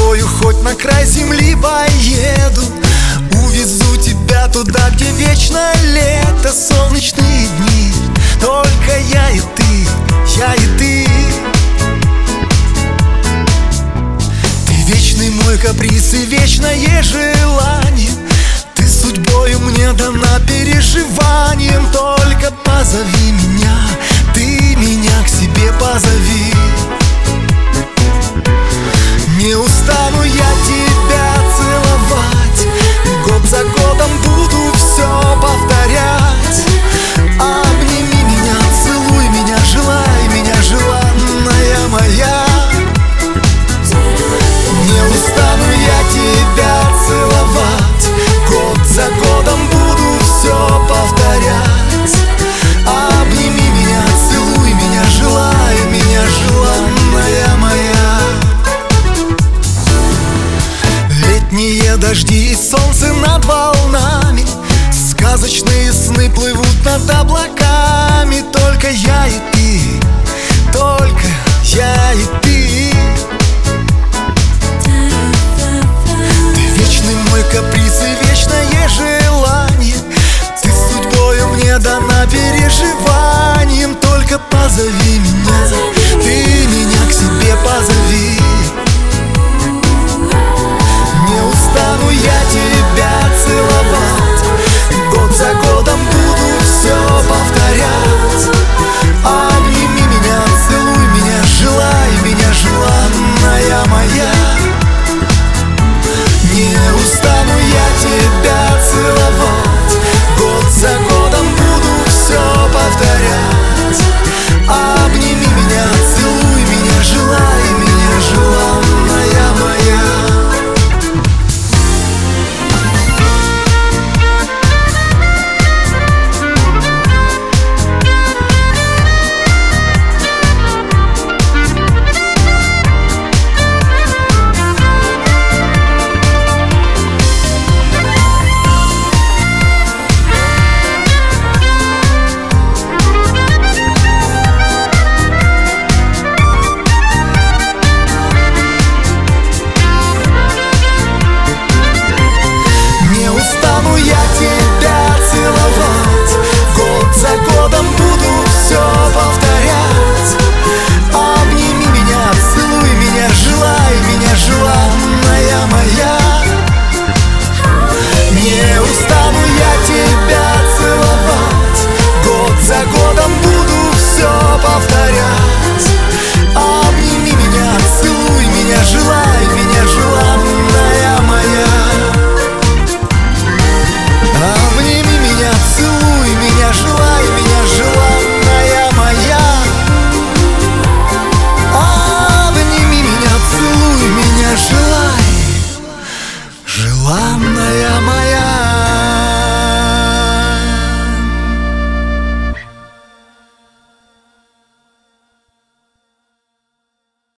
тобою хоть на край земли поеду. Увезу тебя туда, где вечно лето, солнечные дни. Только я и ты, я и ты. Ты вечный мой каприз и вечное желание. Ты судьбою мне дана переживанием. Только позови меня, ты меня к себе позови. Не устану я тебя целовать, год за годом буду все повторять. Обними меня, целуй меня, желай меня, желанная моя. Не устану я тебя целовать, год за годом буду все повторять. Обними меня, целуй меня, желай меня, желанная моя. Летние дожди и солнце над волнами, сказочные сны плывут над облаками. Только я и ты, только я и ты. Ты вечный мой каприз и вечное желание. Ты судьбою мне дана переживанием. Только позови меня,